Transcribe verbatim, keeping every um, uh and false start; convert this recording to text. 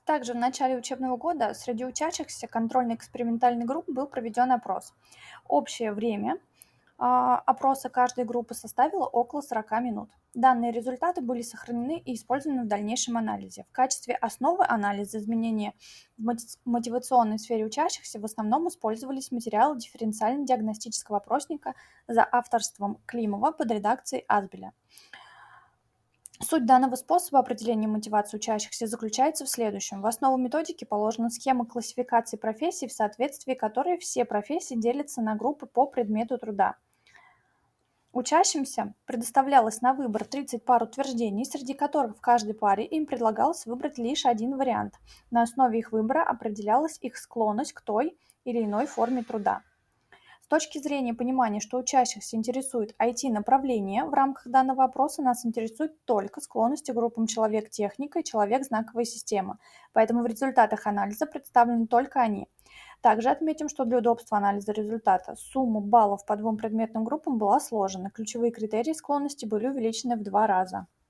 Также в начале учебного года среди учащихся контрольно-экспериментальной группы был проведен опрос. Общее время а, опроса каждой группы составило около сорока минут. Данные результаты были сохранены и использованы в дальнейшем анализе. В качестве основы анализа изменения в моти- мотивационной сфере учащихся в основном использовались материалы дифференциально-диагностического опросника за авторством Климова под редакцией Азбеля. Суть данного способа определения мотивации учащихся заключается в следующем. В основу методики положена схема классификации профессий, в соответствии которой все профессии делятся на группы по предмету труда. Учащимся предоставлялось на выбор тридцать пар утверждений, среди которых в каждой паре им предлагалось выбрать лишь один вариант. На основе их выбора определялась их склонность к той или иной форме труда. С точки зрения понимания, что учащихся интересует ай ти-направление, в рамках данного опроса нас интересуют только склонности к группам человек-техника и человек-знаковая система, поэтому в результатах анализа представлены только они. Также отметим, что для удобства анализа результата сумма баллов по двум предметным группам была сложена, ключевые критерии склонности были увеличены в два раза.